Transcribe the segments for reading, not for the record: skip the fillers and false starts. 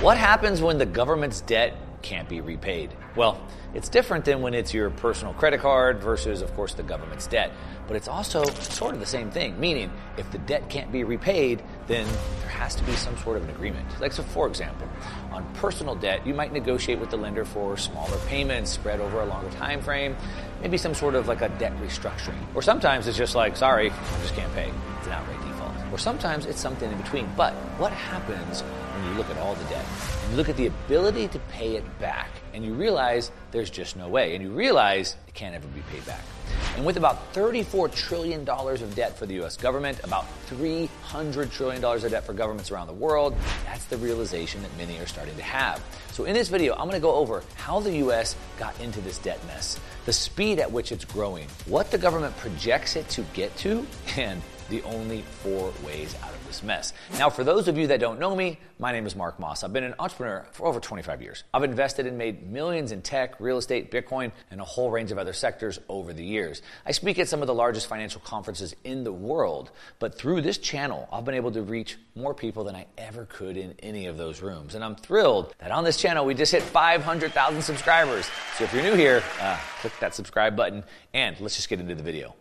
What happens when the government's debt can't be repaid? Well, it's different than when it's your personal credit card versus, of course, the government's debt. But it's also sort of the same thing, meaning if the debt can't be repaid, then there has to be some sort of an agreement. Like, so for example, on personal debt, you might negotiate with the lender for smaller payments spread over a longer time frame, maybe some sort of like a debt restructuring. Or sometimes it's just like, sorry, I just can't pay. It's an outright default. Or sometimes it's something in between. But what happens when you look at all the debt, and you look at the ability to pay it back, and you realize there's just no way, and you realize it can't ever be paid back? And with about $34 trillion of debt for the U.S. government, about $300 trillion of debt for governments around the world, that's the realization that many are starting to have. So in this video, I'm going to go over how the U.S. got into this debt mess, the speed at which it's growing, what the government projects it to get to, and the only 4 ways out of this mess. Now, for those of you that don't know me, my name is Mark Moss. I've been an entrepreneur for over 25 years. I've invested and made millions in tech, real estate, Bitcoin, and a whole range of other sectors over the years. I speak at some of the largest financial conferences in the world, but through this channel, I've been able to reach more people than I ever could in any of those rooms. And I'm thrilled that on this channel, we just hit 500,000 subscribers. So if you're new here, click that subscribe button, and let's just get into the video.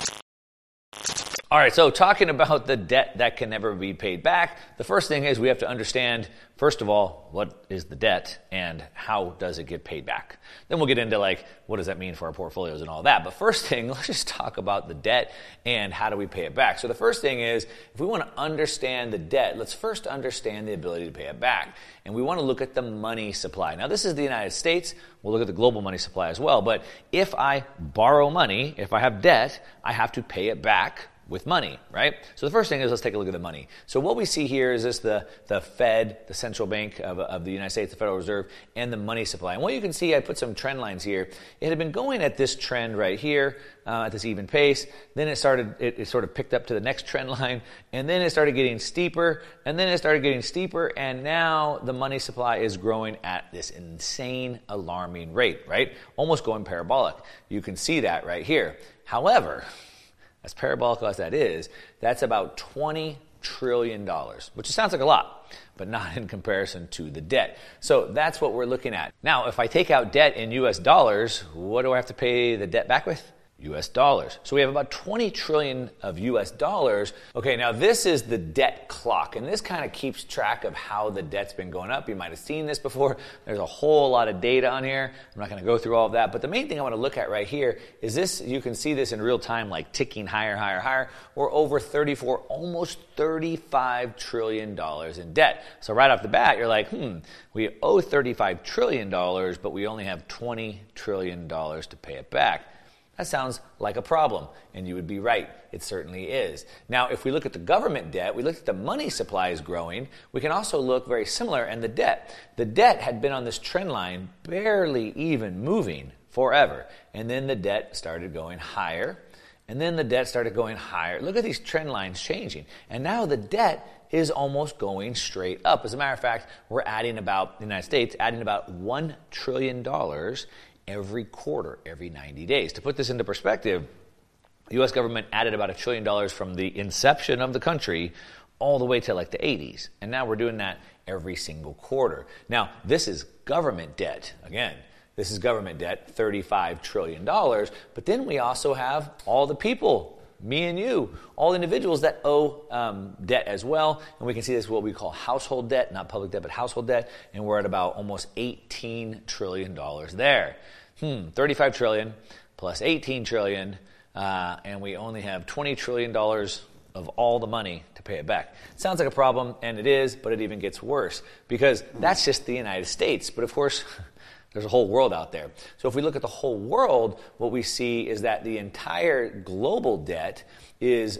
All right, so talking about the debt that can never be paid back, the first thing is we have to understand, first of all, what is the debt and how does it get paid back? Then we'll get into like, what does that mean for our portfolios and all that. But first thing, let's just talk about the debt and how do we pay it back. So the first thing is, if we want to understand the debt, let's first understand the ability to pay it back. And we want to look at the money supply. Now, this is the United States. We'll look at the global money supply as well. But if I borrow money, if I have debt, I have to pay it back with money, right? So the first thing is, let's take a look at the money. So what we see here is this the Fed, the central bank of the United States, the Federal Reserve, and the money supply. And what you can see, I put some trend lines here. It had been going at this trend right here, at this even pace. Then it sort of picked up to the next trend line, and then it started getting steeper, and then it started getting steeper, and now the money supply is growing at this insane, alarming rate, right? Almost going parabolic. You can see that right here. However, as parabolic as that is, that's about $20 trillion, which sounds like a lot, but not in comparison to the debt. So that's what we're looking at. Now, if I take out debt in US dollars, what do I have to pay the debt back with? US dollars. So we have about 20 trillion of US dollars. Okay, now this is the debt clock, and this kind of keeps track of how the debt's been going up. You might have seen this before. There's a whole lot of data on here. I'm not going to go through all of that, but the main thing I want to look at right here is this. You can see this in real time, like ticking higher, higher, higher. We're over 34, almost $35 trillion in debt. So right off the bat, you're like, we owe $35 trillion, but we only have $20 trillion to pay it back. That sounds like a problem, and you would be right. It certainly is. Now, if we look at the government debt, we look at the money supply is growing. We can also look very similar in the debt. The debt had been on this trend line, barely even moving forever. And then the debt started going higher, and then the debt started going higher. Look at these trend lines changing. And now the debt is almost going straight up. As a matter of fact, we're adding about, the United States, adding about $1 trillion every quarter, every 90 days. To put this into perspective, the U.S. government added about $1 trillion from the inception of the country all the way to like the 80s. And now we're doing that every single quarter. Now, this is government debt. Again, this is government debt, $35 trillion. But then we also have all the people, me and you, all individuals that owe debt as well. And we can see this, what we call household debt, not public debt, but household debt. And we're at about almost $18 trillion there. 35 trillion plus 18 trillion, and we only have $20 trillion of all the money to pay it back. Sounds like a problem, and it is, but it even gets worse because that's just the United States. But of course, there's a whole world out there. So if we look at the whole world, what we see is that the entire global debt is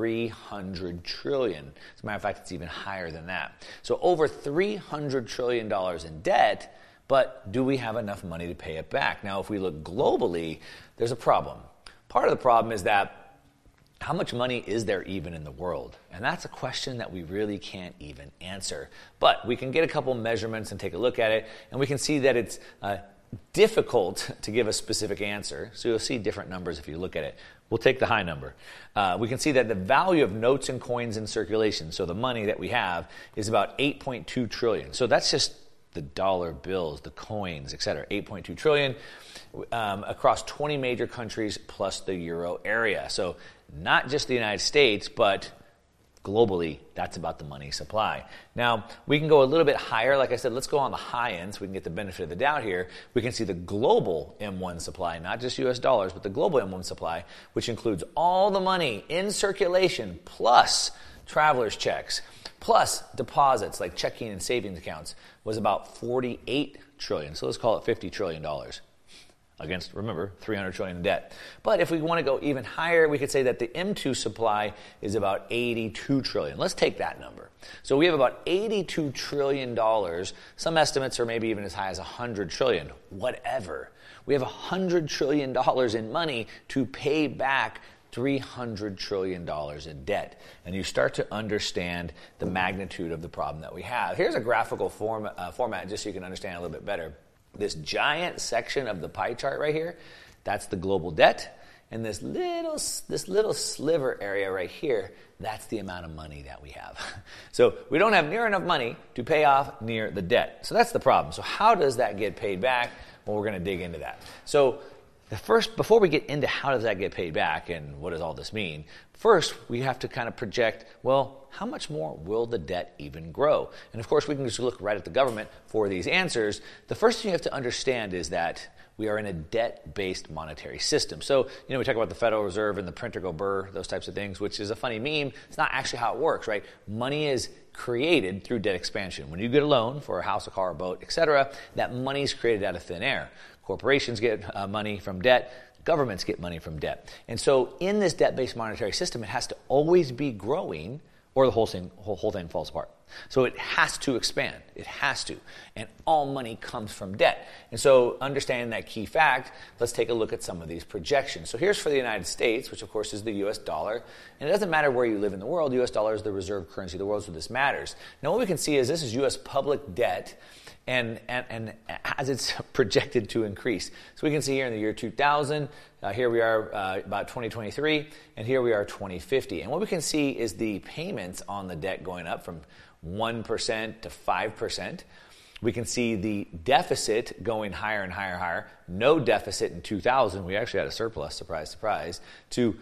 300 trillion. As a matter of fact, it's even higher than that. So over $300 trillion in debt. But do we have enough money to pay it back? Now, if we look globally, there's a problem. Part of the problem is that how much money is there even in the world? And that's a question that we really can't even answer. But we can get a couple measurements and take a look at it, and we can see that it's difficult to give a specific answer, so you'll see different numbers if you look at it. We'll take the high number. We can see that the value of notes and coins in circulation, so the money that we have, is about 8.2 trillion. So that's just the dollar bills, the coins, et cetera, 8.2 trillion across 20 major countries plus the euro area. So not just the United States, but globally, that's about the money supply. Now, we can go a little bit higher. Like I said, let's go on the high end so we can get the benefit of the doubt here. We can see the global M1 supply, not just US dollars, but the global M1 supply, which includes all the money in circulation plus traveler's checks, plus deposits like checking and savings accounts, was about 48 trillion. So let's call it $50 trillion. Against, remember, 300 trillion in debt. But if we want to go even higher, we could say that the M2 supply is about 82 trillion. Let's take that number. So we have about $82 trillion. Some estimates are maybe even as high as 100 trillion. Whatever. We have $100 trillion in money to pay back $300 trillion in debt. And you start to understand the magnitude of the problem that we have. Here's a graphical format just so you can understand a little bit better. This giant section of the pie chart right here, that's the global debt. And this little sliver area right here, that's the amount of money that we have. So we don't have near enough money to pay off near the debt. So that's the problem. So how does that get paid back? Well, we're going to dig into that. So before we get into how does that get paid back and what does all this mean, first we have to kind of project, well, how much more will the debt even grow? And of course, we can just look right at the government for these answers. The first thing you have to understand is that we are in a debt-based monetary system. So, we talk about the Federal Reserve and the printer go burr, those types of things, which is a funny meme. It's not actually how it works, right? Money is created through debt expansion. When you get a loan for a house, a car, a boat, etc., that money is created out of thin air. Corporations get money from debt. Governments get money from debt. And so in this debt-based monetary system, it has to always be growing or the whole thing falls apart. So it has to expand. It has to. And all money comes from debt. And so understanding that key fact, let's take a look at some of these projections. So here's for the United States, which of course is the US dollar. And it doesn't matter where you live in the world. US dollar is the reserve currency of the world, so this matters. Now what we can see is this is US public debt and as it's projected to increase. So we can see here in the year 2000, here we are about 2023, and here we are 2050. And what we can see is the payments on the debt going up from 1% to 5%. We can see the deficit going higher and higher and higher. No deficit in 2000. We actually had a surplus, surprise, surprise, to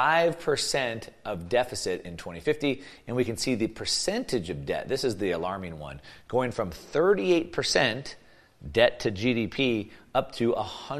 5% of deficit in 2050. And we can see the percentage of debt, this is the alarming one, going from 38% debt to GDP up to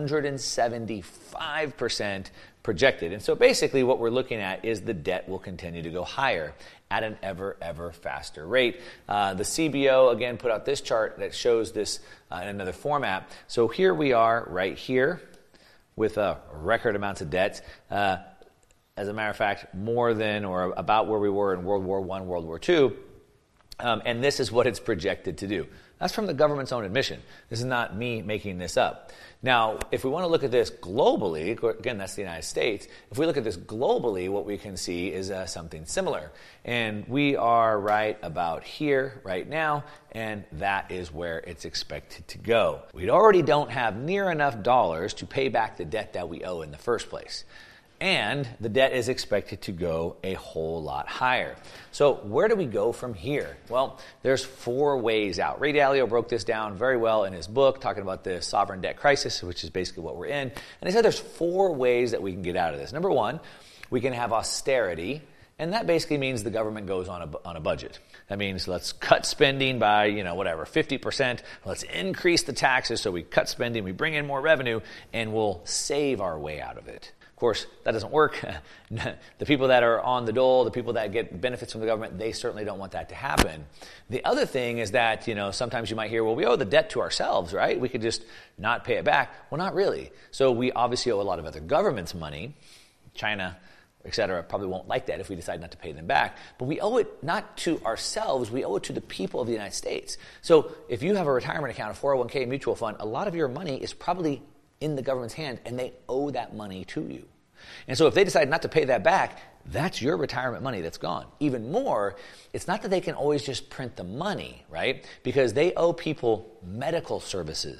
175% projected. And so basically what we're looking at is the debt will continue to go higher at an ever faster rate. The CBO, again, put out this chart that shows this in another format. So here we are right here with record amounts of debt. As a matter of fact, more than or about where we were in World War I, World War II. And this is what it's projected to do. That's from the government's own admission. This is not me making this up. Now, if we want to look at this globally, again, that's the United States. If we look at this globally, what we can see is something similar. And we are right about here right now, and that is where it's expected to go. We already don't have near enough dollars to pay back the debt that we owe in the first place. And the debt is expected to go a whole lot higher. So where do we go from here? Well, there's 4 ways out. Ray Dalio broke this down very well in his book, talking about the sovereign debt crisis, which is basically what we're in. And he said there's 4 ways that we can get out of this. Number 1, we can have austerity. And that basically means the government goes on a budget. That means let's cut spending by, 50%. Let's increase the taxes so we cut spending, we bring in more revenue, and we'll save our way out of it. Of course, that doesn't work. The people that are on the dole, the people that get benefits from the government, they certainly don't want that to happen. The other thing is that, sometimes you might hear, well, we owe the debt to ourselves, right? We could just not pay it back. Well, not really. So we obviously owe a lot of other governments money. China, et cetera, probably won't like that if we decide not to pay them back. But we owe it not to ourselves, we owe it to the people of the United States. So if you have a retirement account, a 401k mutual fund, a lot of your money is probably in the government's hand, and they owe that money to you. And so if they decide not to pay that back, that's your retirement money that's gone. Even more, it's not that they can always just print the money, right? Because they owe people medical services.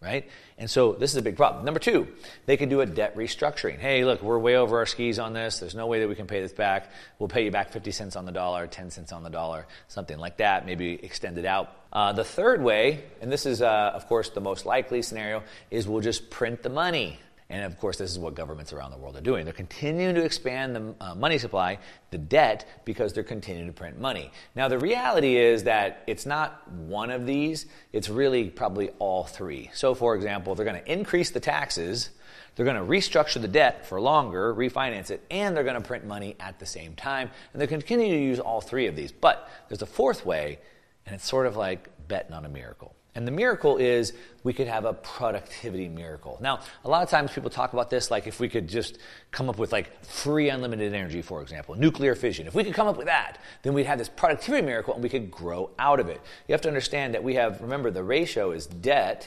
right? And so this is a big problem. Number two, they could do a debt restructuring. Hey, look, we're way over our skis on this. There's no way that we can pay this back. We'll pay you back 50 cents on the dollar, 10 cents on the dollar, something like that, maybe extend it out. The third way, and this is, of course, the most likely scenario, is we'll just print the money. And of course, this is what governments around the world are doing. They're continuing to expand the money supply, the debt, because they're continuing to print money. Now, the reality is that it's not one of these. It's really probably all three. So, for example, they're going to increase the taxes, they're going to restructure the debt for longer, refinance it, and they're going to print money at the same time. And they're going to continue to use all three of these. But there's a fourth way, and it's sort of like betting on a miracle. And the miracle is we could have a productivity miracle. Now, a lot of times people talk about this like if we could just come up with like free unlimited energy, for example, nuclear fission. If we could come up with that, then we'd have this productivity miracle and we could grow out of it. You have to understand that we have, remember, the ratio is debt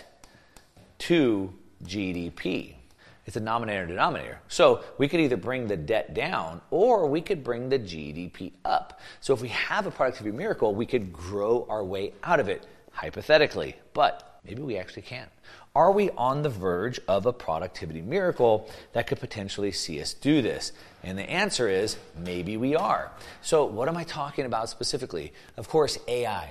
to GDP. It's a numerator-denominator. So we could either bring the debt down or we could bring the GDP up. So if we have a productivity miracle, we could grow our way out of it. Hypothetically, but maybe we actually can. Are we on the verge of a productivity miracle that could potentially see us do this? And the answer is maybe we are. So what am I talking about specifically? Of course, AI.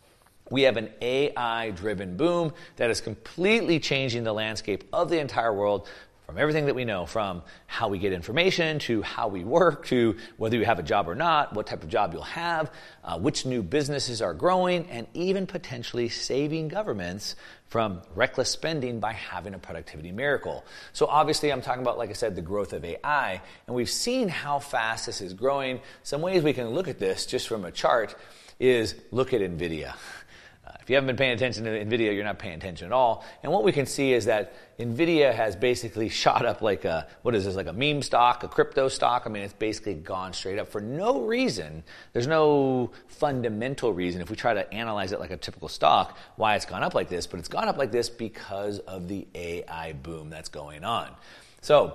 We have an AI-driven boom that is completely changing the landscape of the entire world, from everything that we know, from how we get information to how we work to whether you have a job or not, what type of job you'll have, which new businesses are growing, and even potentially saving governments from reckless spending by having a productivity miracle. So obviously I'm talking about, like I said, the growth of AI, and we've seen how fast this is growing. Some ways we can look at this just from a chart is look at NVIDIA. If you haven't been paying attention to NVIDIA, you're not paying attention at all. And what we can see is that NVIDIA has basically shot up like a, what is this, like a meme stock, a crypto stock? I mean, it's basically gone straight up for no reason. There's no fundamental reason, if we try to analyze it like a typical stock, why it's gone up like this. But it's gone up like this because of the AI boom that's going on. So,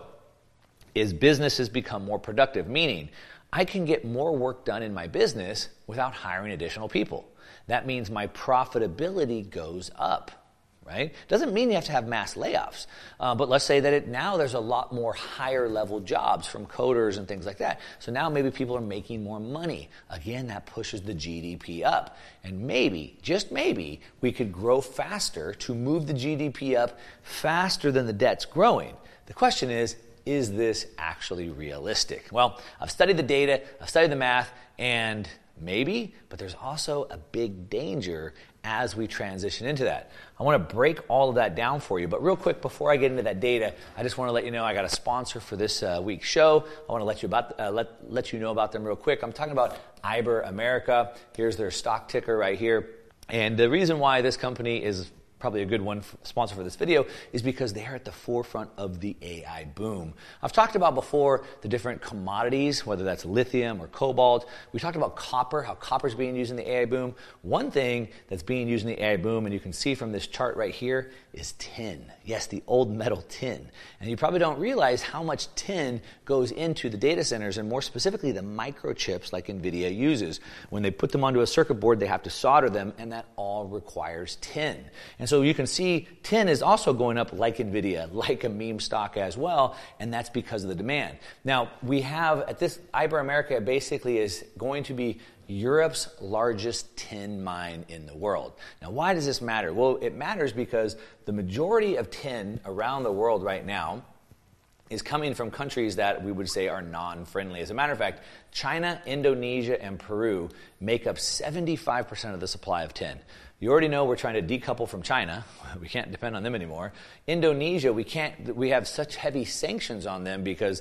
is businesses become more productive? Meaning, I can get more work done in my business without hiring additional people. That means my profitability goes up, right? Doesn't mean you have to have mass layoffs, but let's say that now there's a lot more higher level jobs from coders and things like that. So now maybe people are making more money. Again, that pushes the GDP up. And maybe, just maybe, we could grow faster to move the GDP up faster than the debt's growing. The question is this actually realistic? Well, I've studied the data, I've studied the math, and maybe, but there's also a big danger as we transition into that. I want to break all of that down for you, but real quick before I get into that data, I just want to let you know I got a sponsor for this week's show. I want to let you know about them real quick. I'm talking about Iberamerica. Here's their stock ticker right here. And the reason why this company is probably a good one sponsor for this video is because they're at the forefront of the AI boom. I've talked about before the different commodities, whether that's lithium or cobalt. We talked about copper, how copper is being used in the AI boom. One thing that's being used in the AI boom, and you can see from this chart right here, is tin. Yes, the old metal tin. And you probably don't realize how much tin goes into the data centers, and more specifically the microchips like NVIDIA uses. When they put them onto a circuit board, they have to solder them, and that all requires tin. And so you can see tin is also going up like NVIDIA, like a meme stock as well, and that's because of the demand. Now, we have at this, Iberamerica basically is going to be Europe's largest tin mine in the world. Now, why does this matter? Well, it matters because the majority of tin around the world right now is coming from countries that we would say are non-friendly. As a matter of fact, China, Indonesia, and Peru make up 75% of the supply of tin. You already know we're trying to decouple from China. We can't depend on them anymore. Indonesia, we have such heavy sanctions on them because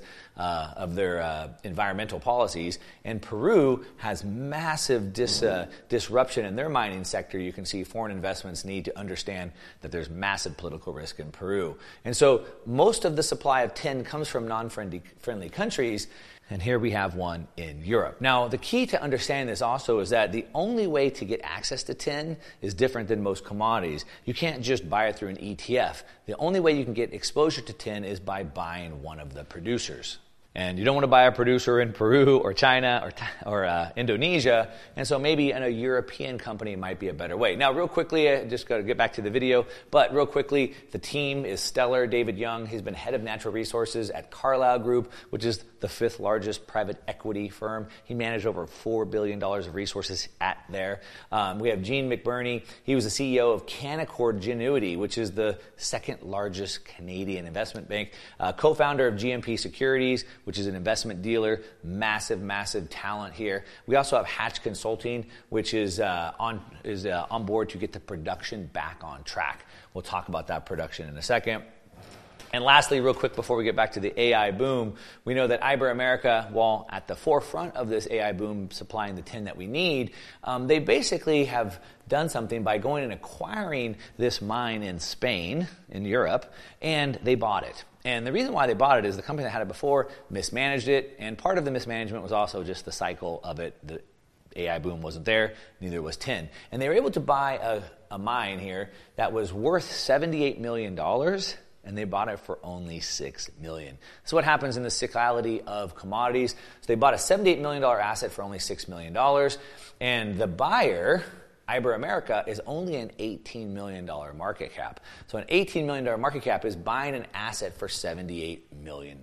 of their environmental policies. And Peru has massive disruption in their mining sector. You can see foreign investments need to understand that there's massive political risk in Peru. And so most of the supply of tin comes from non-friendly countries. And here we have one in Europe. Now, the key to understanding this also is that the only way to get access to tin is different than most commodities. You can't just buy it through an ETF. The only way you can get exposure to tin is by buying one of the producers. And you don't want to buy a producer in Peru or China or Indonesia. And so maybe a European company might be a better way. Now, real quickly, I just got to get back to the video. But real quickly, the team is stellar. David Young, he's been head of natural resources at Carlyle Group, which is the 5th largest private equity firm. He managed over $4 billion of resources at there. We have Gene McBurney. He was the CEO of Canaccord Genuity, which is the 2nd largest Canadian investment bank. Co-founder of GMP Securities, which is an investment dealer. Massive, massive talent here. We also have Hatch Consulting, which is on board to get the production back on track. We'll talk about that production in a second. And lastly, real quick before we get back to the AI boom, we know that Iberoamerica, while at the forefront of this AI boom supplying the tin that we need, they basically have done something by going and acquiring this mine in Spain, in Europe, and they bought it. And the reason why they bought it is the company that had it before mismanaged it, and part of the mismanagement was also just the cycle of it. The AI boom wasn't there, neither was tin. And they were able to buy a mine here that was worth $78 million, and they bought it for only $6 million. So what happens in the cyclicality of commodities? So they bought a $78 million asset for only $6 million, and the buyer, Iberoamerica, is only an $18 million market cap. So an $18 million market cap is buying an asset for $78 million.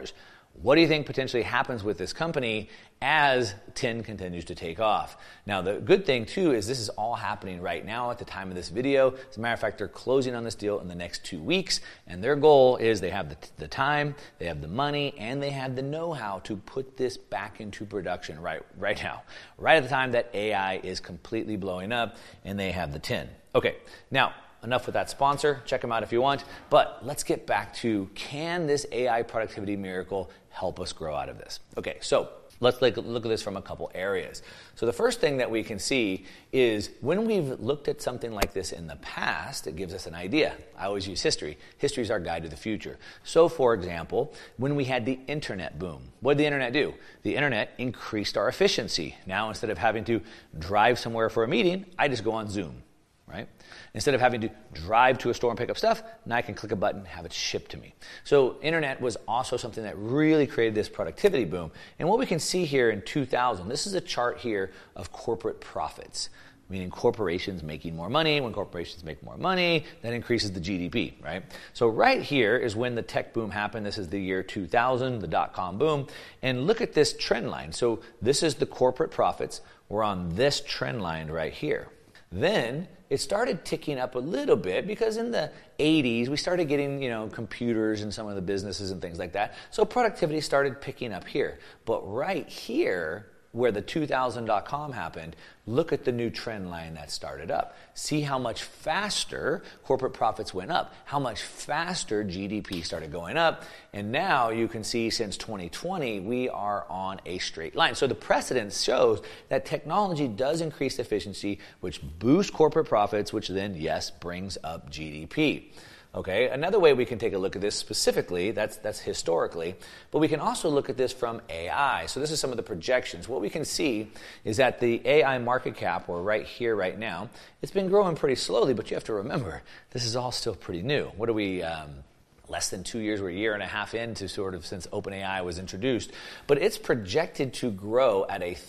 What do you think potentially happens with this company as tin continues to take off? Now, the good thing, too, is this is all happening right now at the time of this video. As a matter of fact, they're closing on this deal in the next 2 weeks, and their goal is they have the time, they have the money, and they have the know-how to put this back into production right now, right at the time that AI is completely blowing up, and they have the tin. Okay, now, enough with that sponsor. Check them out if you want. But let's get back to, can this AI productivity miracle help us grow out of this? Okay, so let's look at this from a couple areas. So the first thing that we can see is when we've looked at something like this in the past, it gives us an idea. I always use history. History is our guide to the future. So, for example, when we had the internet boom, what did the internet do? The internet increased our efficiency. Now, instead of having to drive somewhere for a meeting, I just go on Zoom. Right? Instead of having to drive to a store and pick up stuff, now I can click a button and have it shipped to me. So internet was also something that really created this productivity boom. And what we can see here in 2000, this is a chart here of corporate profits, meaning corporations making more money. When corporations make more money, that increases the GDP, right? So right here is when the tech boom happened. This is the year 2000, the dot-com boom. And look at this trend line. So this is the corporate profits. We're on this trend line right here. Then it started ticking up a little bit because in the 80s, we started getting, computers in some of the businesses and things like that. So productivity started picking up here. But right here, where the 2000.com happened, look at the new trend line that started up. See how much faster corporate profits went up, how much faster GDP started going up. And now you can see since 2020, we are on a straight line. So the precedence shows that technology does increase efficiency, which boosts corporate profits, which then, yes, brings up GDP. Okay, another way we can take a look at this specifically, that's historically, but we can also look at this from AI. So this is some of the projections. What we can see is that the AI market cap, we're right here right now, it's been growing pretty slowly, but you have to remember, this is all still pretty new. What are we, less than 2 years, we're a year and a half into sort of since OpenAI was introduced, but it's projected to grow at a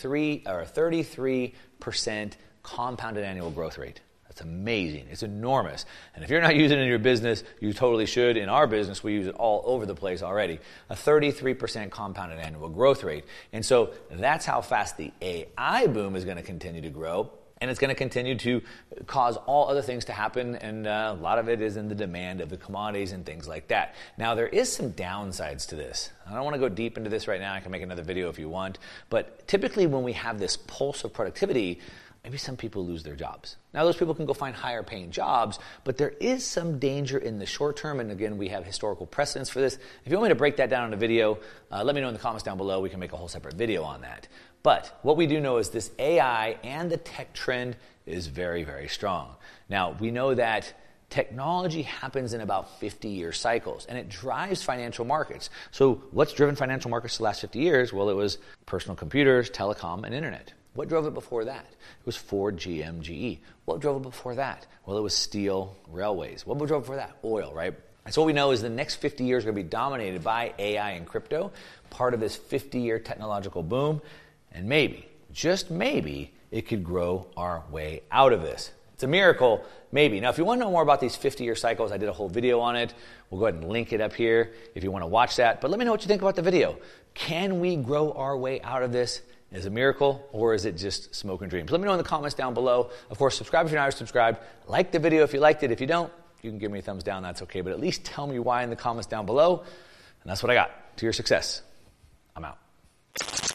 33% compounded annual growth rate. That's amazing. It's enormous. And if you're not using it in your business, you totally should. In our business, we use it all over the place already. A 33% compounded annual growth rate. And so that's how fast the AI boom is going to continue to grow. And it's going to continue to cause all other things to happen, and a lot of it is in the demand of the commodities and things like that. Now, there is some downsides to this. I don't want to go deep into this right now. I can make another video if you want. But typically when we have this pulse of productivity, maybe some people lose their jobs. Now, those people can go find higher paying jobs, but there is some danger in the short term. And again, we have historical precedents for this. If you want me to break that down in a video, let me know in the comments down below. We can make a whole separate video on that. But what we do know is this AI and the tech trend is very, very strong. Now, we know that technology happens in about 50-year cycles, and it drives financial markets. So what's driven financial markets the last 50 years? Well, it was personal computers, telecom, and internet. What drove it before that? It was Ford, GM, GE. What drove it before that? Well, it was steel, railways. What drove it before that? Oil, right? So what we know is the next 50 years are going to be dominated by AI and crypto, part of this 50-year technological boom, and maybe, just maybe, it could grow our way out of this. It's a miracle, maybe. Now, if you want to know more about these 50-year cycles, I did a whole video on it. We'll go ahead and link it up here if you want to watch that. But let me know what you think about the video. Can we grow our way out of this? Is it a miracle, or is it just smoke and dreams? Let me know in the comments down below. Of course, subscribe if you're not already subscribed. Like the video if you liked it. If you don't, you can give me a thumbs down. That's okay. But at least tell me why in the comments down below. And that's what I got. To your success. I'm out.